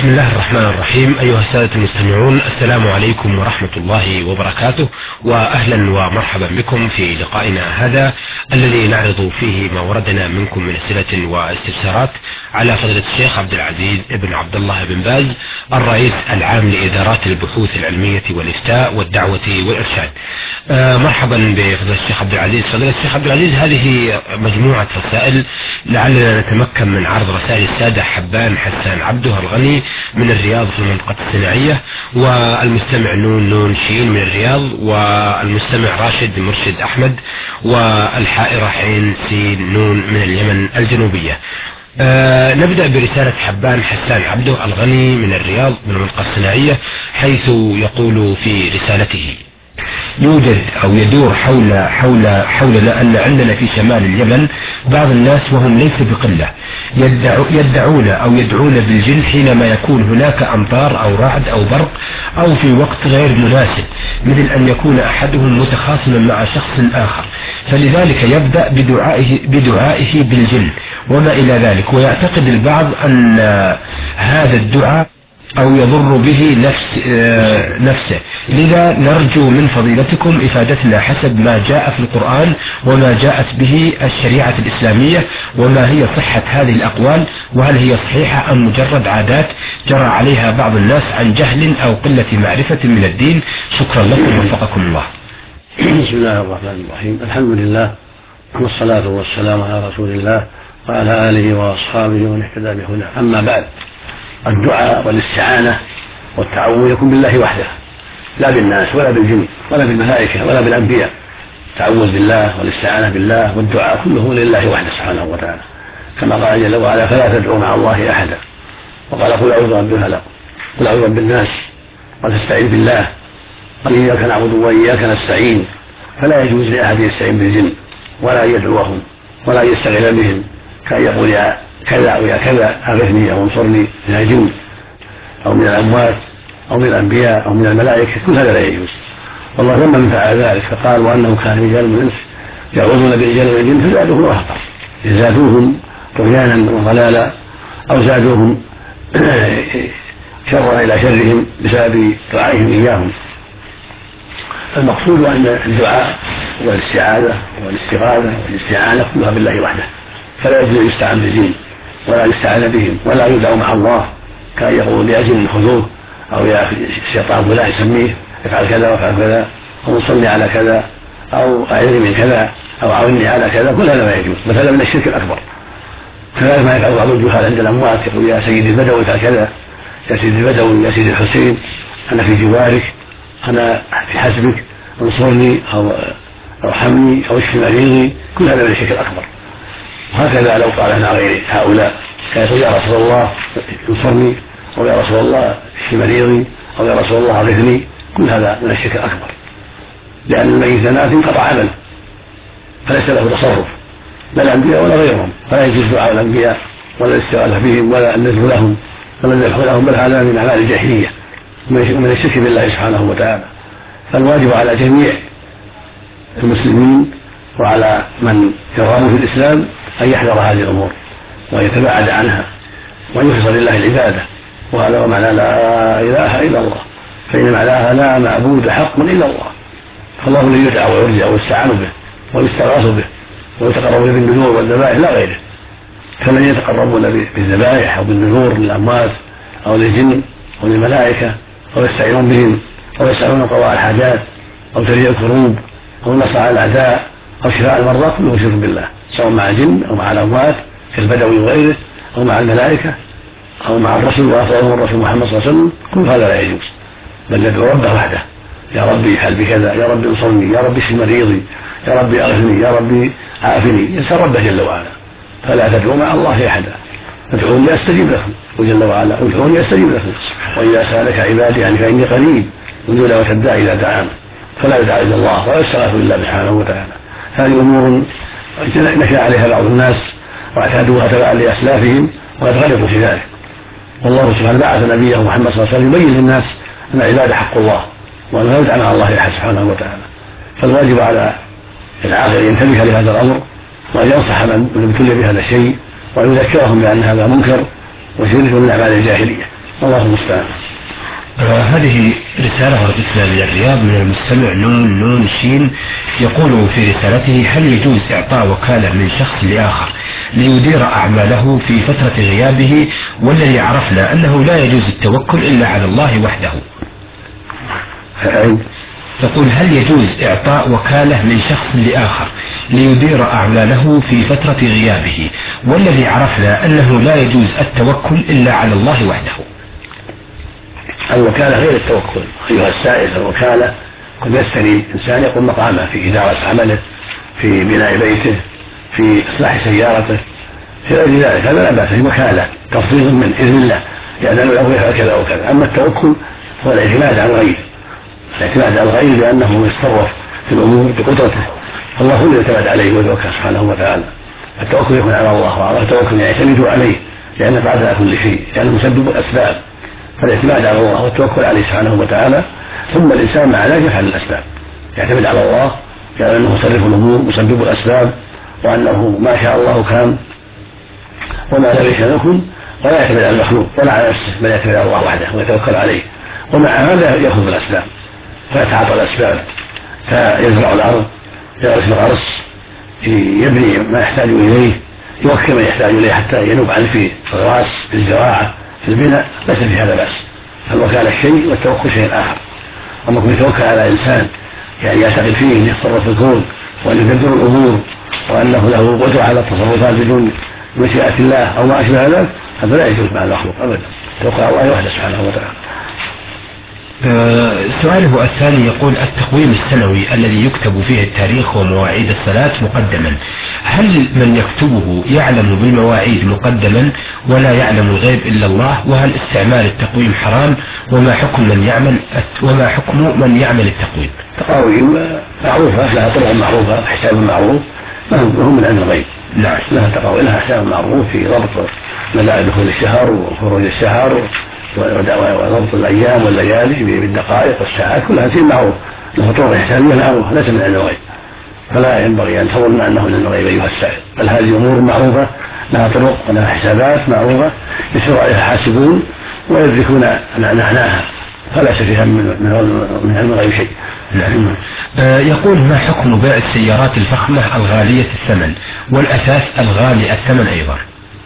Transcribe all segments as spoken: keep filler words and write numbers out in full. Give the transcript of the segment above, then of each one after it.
بسم الله الرحمن الرحيم. أيها السادة المستمعون، السلام عليكم ورحمة الله وبركاته، وأهلا ومرحبا بكم في لقائنا هذا الذي نعرض فيه ما وردنا منكم من أسئلة واستفسارات على فضيلة الشيخ عبد العزيز بن عبد الله بن باز، الرئيس العام لإدارات البحوث العلمية والإفتاء والدعوة والإرشاد. آه مرحبا بفضيلة الشيخ عبد العزيز. فضيلة الشيخ عبد العزيز، هذه مجموعة رسائل لعلنا نتمكن من عرض رسائل السادة حبان حسان عبده الغني من الرياض في المنطقة الصناعية، والمستمع نون نون شين من الرياض، والمستمع راشد مرشد أحمد، والحائرة حين سين نون من اليمن الجنوبية. آه نبدأ برسالة حبان حسان عبده الغني من الرياض من المنطقة الصناعية، حيث يقول في رسالته: يوجد أو يدور حول حول حولنا أن عندنا في شمال اليمن بعض الناس، وهم ليس بقلة، يدعو يدعون أو يدعون بالجن حينما يكون هناك أمطار أو رعد أو برق أو في وقت غير مناسب، مثل أن يكون أحدهم متخاصما مع شخص آخر، فلذلك يبدأ بدعائه بدعائه بالجن وما إلى ذلك، ويعتقد البعض أن هذا الدعاء أو يضر به نفس آه نفسه. لذا نرجو من فضيلتكم إفادتنا حسب ما جاء في القرآن وما جاءت به الشريعة الإسلامية، وما هي صحة هذه الأقوال، وهل هي صحيحة أم مجرد عادات جرى عليها بعض الناس عن جهل أو قلة معرفة من الدين. شكرا لكم وفقكم الله. بسم الله الرحمن الرحيم. الحمد لله والصلاة والسلام على رسول الله وعلى آله وأصحابه ومن اهتدى بهداه. أما بعد، الدعاء والاستعانة والتعوذ يكون بالله وحده، لا بالناس ولا بالجن ولا بالملائكة ولا بالأنبياء. التعوذ بالله والاستعانة بالله والدعاء كله لله وحده سبحانه وتعالى، كما قال جل وعلا: فلا تدعوا مع الله أحدا. وقال: قل أعوذ برب الفلق، قل أعوذ برب الناس، وتستعين بالله، قال: إياك نعبد وإياك نستعين. فلا يجوز لأحد يستعين بالجن ولا يدعوهم ولا يستغل بهم، كأن يقول يا كذا أو يا كذا أغثني أو انصرني من الجن أو من الأموات أو من الأنبياء أو من الملائكة، كل هذا لا يجوز. والله ذم من فعل ذلك، فقال: وأنه كان رجال من الإنس يعوذون برجال من الجن فزادوهم رهقا، زادوهم طغيانا وضلالا أو زادوهم شرا إلى شرهم بسبب دعائهم إياهم. المقصود أن الدعاء والاستعاذة والاستغاثة والاستعانة كلها بالله وحده، فلا يجوز أن يستعان بالجن ولا يستعان بهم ولا يدعو مع الله، كان يقول يا جن خذوه أو يا الشيطان ولا يسميه افعل كذا وافعل كذا، أو صلي على كذا، أو أعذني من كذا، أو عاوني على كذا، كل هذا ما يجوز، بل هذا من الشرك الأكبر. كذلك ما يفعل بعض الجهال عند الأموات، يقول يا سيدي البدوي افعل كذا، يا سيدي البدوي، يا سيدي الحسين، أنا في جوارك، أنا في حسبك، انصرني أو ارحمني أو اشف مريضي، كل هذا من الشرك الأكبر. وهكذا لو قال عن غير هؤلاء، كان يقول يا رسول الله انصرني، أو يا رسول الله اشف مريضي، أو يا رسول الله اغثني، كل هذا من الشرك الأكبر، لأن الميت مات انقطع عمله فليس له تصرف، لا الأنبياء ولا غيرهم، فلا يجوز دعاء الأنبياء ولا الاستغاثة بهم ولا النذر لهم ولا الذبح لهم، بل هذا من أعمال الجاهلية من الشرك بالله سبحانه وتعالى. فالواجب على جميع المسلمين وعلى من يرغب في الإسلام أن يحذر هذه الأمور ويتباعد عنها ويخلص لله العبادة، وهذا هو معنى لا إله إلا الله، فإن معناها لا معبود حق إلا الله، فالله الذي يدعى ويرجى ويستعان به ويستغاث به ويتقرب بالنذور والذبائح لا غيره. فمن يتقربون بالذبائح أو بالنذور للأموات أو للجن أو للملائكة أو يستعينون بهم أو يسألون قضاء الحاجات أو تريع الكروب أو النصر على الأعداء أو شفاء المرضى، كله شرك بالله، سواء مع الجن أو مع الأموات كالبدوي وغيره، أو مع الملائكة أو مع الرسول وأفضلهم الرسول محمد صلى الله عليه وسلم، كل هذا لا يجوز، بل يدعو ربه وحده: يا ربي افعل بكذا، يا ربي انصرني، يا ربي اشف مريضي، يا ربي اغثني، يا ربي عافني، يسأل ربه جل وعلا. فلا تدعوا مع الله احدا، ادعوني استجب لكم، وجل وعلا ادعوني استجب لكم، واذا سالك عبادي عني فاني قريب اجيب دعوة الداعي اذا دعانا، فلا يدعى الا الله ولا يستغاث الا سبحانه وتعالى. هذه امور نشا عليها بعض الناس واعتادوها تبعا لاسلافهم وقد غلطوا في ذلك، والله سبحانه بعث نبيه محمد صلى الله عليه وسلم يبين للناس ان العباده حق الله وان لا يدعى مع الله احد سبحانه وتعالى. فالواجب على العاقل ان ينتبه لهذا الامر وان ينصح من ابتلي بهذا الشيء وان يذكرهم بان هذا منكر وشرك من اعمال الجاهليه. الله المستعان. آه هذه رسالة وردتنا من الرياض من المستمع نون نون شين، يقول في رسالته: هل يجوز إعطاء وكالة من شخص لآخر ليدير أعماله في فترة غيابه، والذي عرفنا أنه لا يجوز التوكل إلا على الله وحده؟ تقول: هل يجوز إعطاء وكالة من شخص لآخر ليدير أعماله في فترة غيابه، والذي عرفنا أنه لا يجوز التوكل إلا على الله وحده؟ الوكالة غير التوكل أيها السائل. الوكالة قد يستري إنسان يقوم مقامه في إدارة عمله، في بناء بيته، في إصلاح سيارته، في غير ذلك، هذا لا بأس، في وكالة تفضيل من إذن الله لأنه له يفعل كذا وكذا. أما التوكل هو الاعتماد على الغير، الاعتماد على الغير بأنه يتصرف في الأمور بقدرته، الله هو الذي يعتمد عليه ويتوكل سبحانه وتعالى. التوكل يكون على الله، وعلى التوكل يعتمد عليه لأنه بعد كل شيء، لأنه مسبب الأسباب، فالاعتماد على الله والتوكل عليه سبحانه وتعالى. ثم الإنسان مع ذلك يفعل الأسباب، يعتمد على الله لأنه مسرف الأمور مسبب الأسباب، وأنه ما شاء الله كان وما لم يشاء يكن، ولا يعتمد على المخلوق ولا على نفسه، بل يعتمد على الله وحده ويتوكل عليه. ومع هذا يأخذ بالأسباب، فيتعاطى الأسباب، فيزرع الأرض، يغرس الغرس، يبني ما يحتاج إليه، يوكل من يحتاج إليه حتى ينوب عنه في الغراس، في الزراعة، في البناء، ليس في هذا بأس. الوكالة شيء والتوكل شيء آخر. أما كن يتوكل على إنسان يعني يعتقد فيه أن يتصرف في الكون وأن يدبر الأمور وأنه له قدرة على التصرفات بدون مشيئة الله أو ما أشبه ذلك، هذا لا يجوز مع المخلوق أبدا. توكل على الله وحده سبحانه وتعالى. أه سؤاله الثاني يقول: التقويم السنوي الذي يكتب فيه التاريخ ومواعيد الصلاة مقدما، هل من يكتبه يعلم بالمواعيد مقدما ولا يعلم الغيب إلا الله؟ وهل استعمال التقويم حرام؟ وما حكم من يعمل وما حكم من يعمل التقويم؟ تقاويم معروفة، لها طرق معروفة، حساب معروف، هم من علم الغيب. نعم. لها تقاويم، لها حساب معروف في ضبط مدار دخول الشهر وخروج الشهر وضبط الأيام والليالي بالدقائق والساعات، كلها شيء معروف، له طرق حسابية معروفة ليس من علم الغيب، فلا ينبغي أن تظن أنه من علم الغيب أيها السائل، بل هذه أمور معروفة لها طرق ولها حسابات معروفة يسير عليها حاسبون ويدركون معناها، فليس فيها من علم الغيب شيء. نعم. آه يقول: ما حكم بيع السيارات الفخمة الغالية الثمن والأثاث الغالي الثمن أيضا؟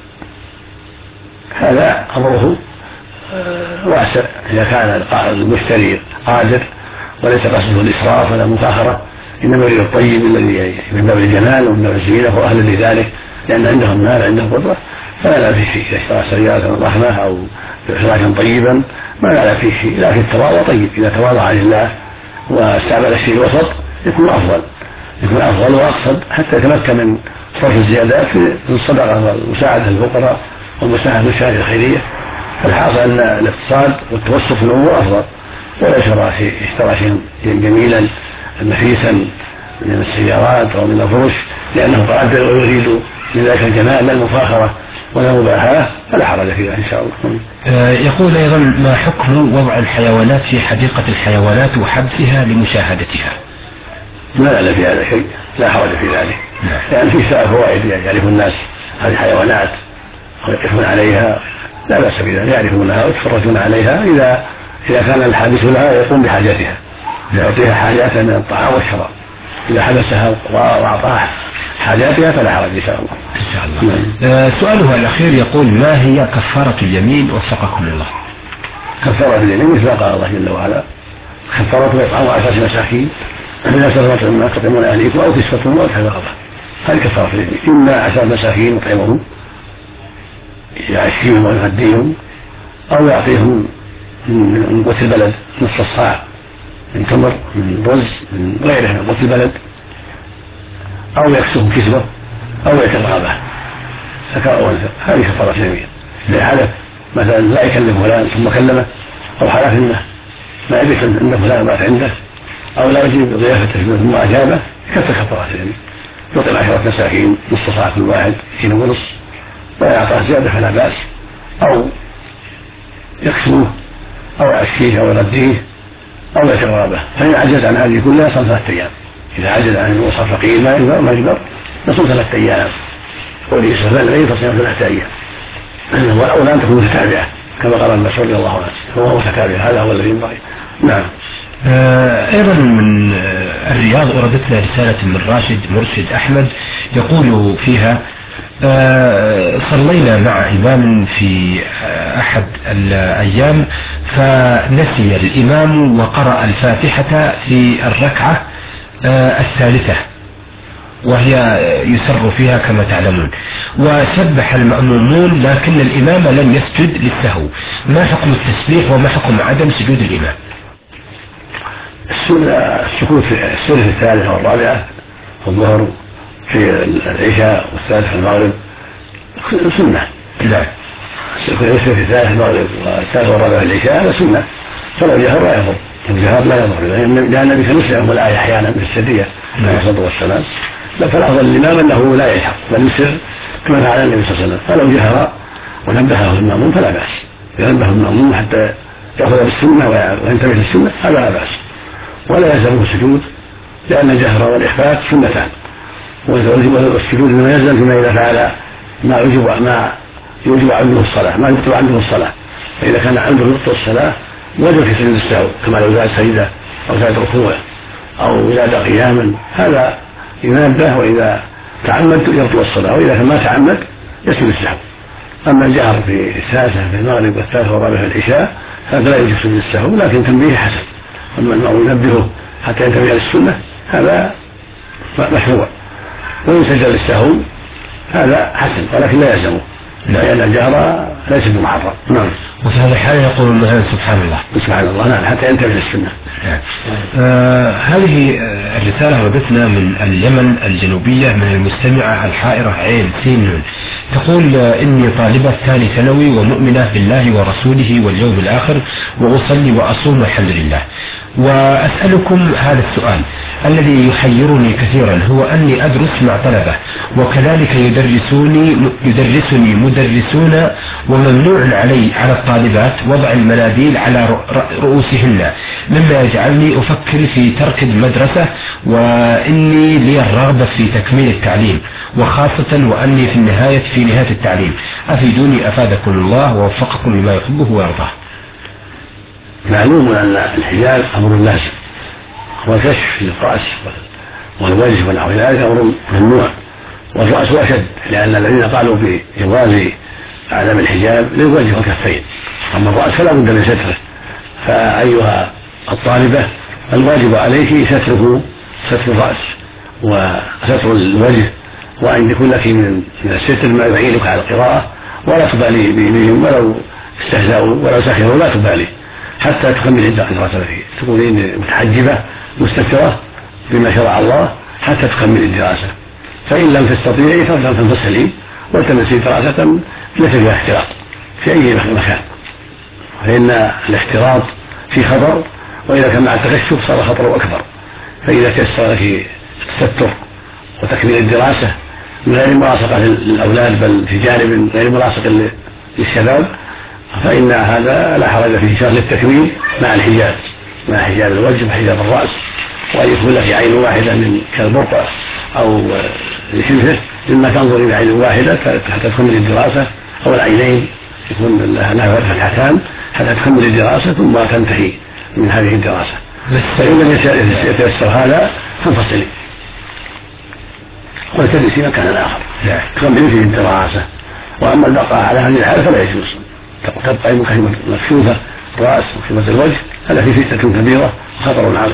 هذا أمره واسع، إذا كان المشتري قادر وليس قصده الإسراف ولا المفاخرة، إنما يريد الطيب الذي من باب الجمال ومن باب الزينة وأهل لذلك، لأن عندهم مال عندهم قدرة، فلا لا فيه شيء. إذا اشترى سيارة ضخمة أو سراجا طيبا ما لا فيه شيء، لكن التواضع طيب، إذا تواضع لله واستعمل الشيء الوسط يكون أفضل، يكون أفضل وأقصد، حتى يتمكن من صرف الزيادات في الصدقة والمساعدة للفقراء والمساعدة للمشاريع الخيرية. الحاصل أن الاقتصاد والتوسط في الأمور أفضل، ولا يشترى شيء اشترى شيء جميلا نفيسا من السيارات أو من الفرش لأنه قادر ويريد من ذلك الجمال لا المفاخرة ولا المباحاة، فلا حرج فيها إن شاء الله. آه يقول أيضا: ما حكم وضع الحيوانات في حديقة الحيوانات وحبسها لمشاهدتها؟ ما لا في هذا شيء، لا حرج في ذلك، لأن في فوائد يعرف الناس هذه الحيوانات ويقفون عليها، لا بأس بذلك، يعرفونها ويتفرجون عليها، إذا إذا كان الحابس لها يقوم بحاجتها، يعطيها حاجاتها من الطعام والشراب، إذا حبسها وأعطاها حاجاتها فلا حرج إن شاء الله. إن شاء الله. آه سؤاله الأخير يقول: ما هي كفارة اليمين وفقكم الله؟ كفارة اليمين مثل قال الله جل وعلا: كفارة إطعام عشرة مساكين من عشرة ما تطعمون أهليكم أو كسوتهم أو رقبة، هذه كفارة اليمين، إما عشرة مساكين يطعمهم يعشيهم ويغديهم، أو يعطيهم من قوت البلد نصف الصاع من تمر من رز من غيره من قوت البلد، أو يكسوهم كسوة أو يعتق رقبة، هذه كفارة اليمين. لحلف مثلا لا يكلم فلان ثم كلمه، أو حلف انه ما يدرك ان فلان مات عنده، أو لا يجيب ضيافته ثم أجابه، كفر كفارة اليمين. يطعم عشرة مساكين نصف صاع كل واحد كيلو ونصف، ويعطاه زيادة فلا بأس، أو يكسوه أو يعشيه أو يغديه أو يعتق رقبه. فإن عجز عن هذه كلها صام ثلاثة أيام، إذا عجز عن الوصف فقير ما يقدر ما يقدر يصوم ثلاثة أيام، وليس فالغير فصيام ثلاثة أيام، والأولى أن تكون متتابعة، كما قال الناس رضي الله عنه، هو متكابر، هذا هو الذي ينبغي. نعم. آه ايضا من آه الرياض وردتنا رسالة من راشد مرشد احمد يقول فيها: آه صلينا مع امام في آه احد الايام فنسي الامام وقرأ الفاتحة في الركعة آه الثالثة، وهي يسر فيها كما تعلمون، وسبح المأمومون لكن الامام لم يسجد للسهو، ما حكم التسبيح وما حكم عدم سجود الامام؟ السكوت في السنة في الثالثة والرابعة في الظهر، في العشاء والثالث في المغرب سنة. لا السكوت في الثالث المغرب والثالث والرابعة في العشاء هذا سنة، فلو جهر لا يضر، الجهار لا يضر، لأن النبي كان يسلم الآية أحيانا في السرية عليه الصلاة والسلام، فالأفضل للإمام أنه لا يجهر بل يسر كما فعل النبي صلى الله عليه وسلم، فلو جهر ونبهه المأموم فلا بأس، ينبه المأموم حتى يأخذ بالسنة وينتبه للسنة هذا لا بأس، ولا يلزمه السجود، لأن الجهر والإخفاء سنتان، والسجود لما يلزم فيما إذا فعل ما يجب ما يوجب عنده الصلاة، ما يبطل عنده الصلاة، فإذا كان عنده يبطل الصلاة وجب في سجود السهو، كما لو زاد سجدة أو زاد ركوع أو زاد قياما، هذا ينبه، وإذا تعمد يبطل الصلاة، وإذا ما تعمد يسجد السهو. أما الجهر في الثالثة في المغرب والثالثة والرابعة في العشاء هذا لا يوجب سجود السهو، لكن تنبيه حسن، أما المأموم ينبهه حتى ينتبه للسنة هذا مشروع، وإن سجد للسهو هذا حسن ولكن لا يلزمه، لأن الجهر ليس بمحرم. نعم. وفي هذا الحال يقول المهان سبحان الله سبحان الله، نعم، حتى ينتبه للسنة. نعم. آه هذه الرسالة وردتنا من اليمن الجنوبية من المستمعة الحائرة عين سين، تقول: إني طالبة ثاني ثانوي ومؤمنة بالله ورسوله واليوم الآخر، وأصلي وأصوم الحمد لله، وأسألكم هذا السؤال الذي يحيرني كثيرا، هو أني أدرس مع طلبة وكذلك يدرسوني يدرسني مدرسون، وممنوع علي على الطالبات وضع المناديل على رؤوسهن، مما يجعلني أفكر في ترك المدرسة، وإني لي الرغبة في تكميل التعليم، وخاصة وأني في النهاية في نهاية التعليم، أفيدوني أفادكم الله ووفقكم لما يحبه ويرضاه. معلوم أن الحجاب أمر لازم، وكشف الرأس والوجه ونحو ذلك أمر ممنوع، والرأس أشد، لأن الذين قالوا بجواز عدم الحجاب للوجه والكفين، أما الرأس فلا بد من ستره. فأيها الطالبة الواجب عليك ستره ستر الرأس وستر الوجه، وأن يكون لك من الستر ما يعينك على القراءة، ولا تبالي بهم ولو استهزأوا ولو سخروا، لا تبالي حتى تكمل الدراسة فيه، تكونين متحجبة مستترة بما شرع الله حتى تكمل الدراسة، فإن لم تستطيعي فانفصلي وتمسي دراسة ليس فيها اختلاط في أي مكان، فإن الاختلاط في خطر، وإذا كان مع التكشف صار خطره أكبر. فإذا تيسر لك التستر وتكميل الدراسة من غير ملاصقة للأولاد بل في جانب غير ملاصق للشباب، فإن هذا لا حرج فيه، شرط للتكميل مع الحجاب، مع حجاب الوجه وحجاب الرأس، وأن يكون لك عين واحدة من كالبرقع أو لشبهه، مما تنظر إلى عين واحدة حتى تكمل الدراسة، أو العينين يكون لها فتحتان حتى تكمل الدراسة ثم تنتهي من هذه الدراسة. فإن لم يتيسر هذا فانفصلي وتدرسي مكان آخر تكملي فيه الدراسة. وأما البقاء على هذه الحالة فلا يجوز، تبقى مكشوفة الرأس ومكشوفة الوجه، هذا في فتنة كبيرة وخطر عظيم.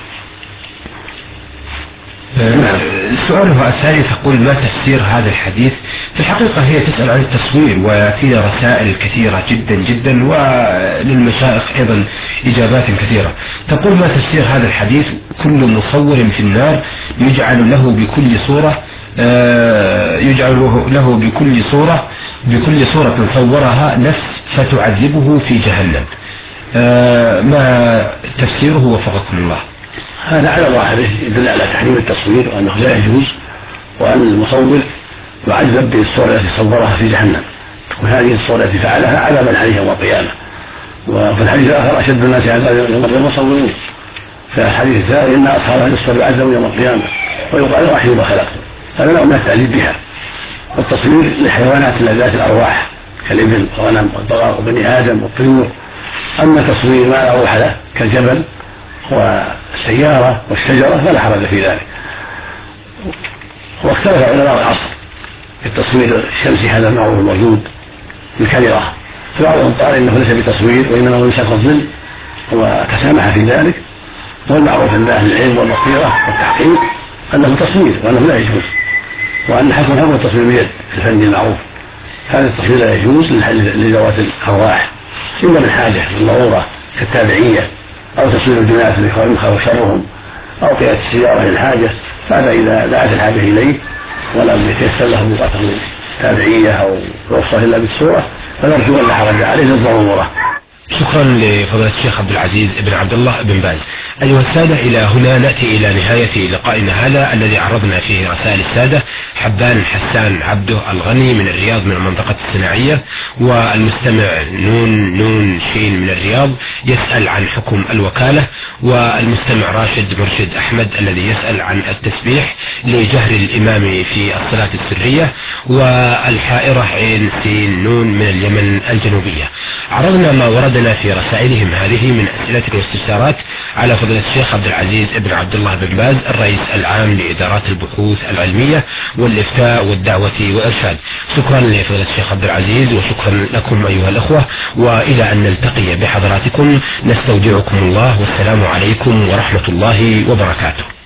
سؤالها الثاني تقول: ما تفسير هذا الحديث؟ في الحقيقة هي تسأل عن التصوير، ويأتينا رسائل كثيرة جدا جدا، وللمشايخ أيضا إجابات كثيرة. تقول: ما تفسير هذا الحديث؟ كل مصور في النار يجعل له بكل صورة يجعل له بكل صورة بكل صورة صورها نفس فتعذبه في جهنم، ما تفسيره وفقكم الله؟ هذا على ظاهره يدل على تحريم التصوير وأنه لا يجوز، وأن المصور يعذب بالصورة التي صورها في جهنم، تكون هذه الصورة التي فعلها عذابا عليه يوم القيامة. وفي الحديث الآخر: أشد الناس عذابا يوم القيامة المصورون. في الحديث الثاني: إن أصحاب هذه الصور يعذبون يوم القيامة ويقال: وحي ما خلقتم. هذا نوع من التعذيب بها. والتصوير للحيوانات ذات الأرواح كالإبل والغنم والبقر وبني آدم والطيور. أما تصوير ما لا روح له كالجبل والسيارة والشجرة فلا حرج في ذلك. واختلف علماء العصر في التصوير الشمسي هذا المعروف الموجود بالكاميرا، فبعضهم قال إنه ليس بتصوير وإنما هو يساق الظل وتسامح في ذلك، والمعروف عند أهل العلم والبصيرة والتحقيق أنه تصوير وأنه لا يجوز، وأن حكم هو التصوير بيد الفن المعروف. هذا التصوير لا يجوز لذوات الأرواح إلا من حاجة من ضرورة كالتابعية أو تصوير الجنات ليخاف شرهم أو قيادة السيارة للحاجة، فهذا إذا دعت الحاجة إليه ولم يتيسر له بقته تابعية أو رخصة إلا بالصورة فنرجو أن لا حرج عليه للضرورة. شكرا لفضيلة الشيخ عبد العزيز بن عبد الله بن باز. أيها السادة، إلى هنا نأتي إلى نهاية لقائنا هذا الذي عرضنا فيه رسائل السادة. حبان حسان عبده الغني من الرياض من المنطقة الصناعية، والمستمع نون نون شين من الرياض يسأل عن حكم الوكالة، والمستمع راشد مرشد أحمد الذي يسأل عن التسبيح لجهر الإمام في الصلاة السرية، والحائرة عين سين نون من اليمن الجنوبية. عرضنا ما وردنا في رسائلهم هذه من أسئلة واستفسارات على فضيلة الشيخ عبد العزيز بن عبد الله بن باز الرئيس العام لإدارات البحوث العلمية والإفتاء والدعوة والإرشاد. شكرا لفضيلة الشيخ عبد العزيز وشكرا لكم أيها الأخوة، وإلى أن نلتقي بحضراتكم نستودعكم الله، والسلام عليكم ورحمة الله وبركاته.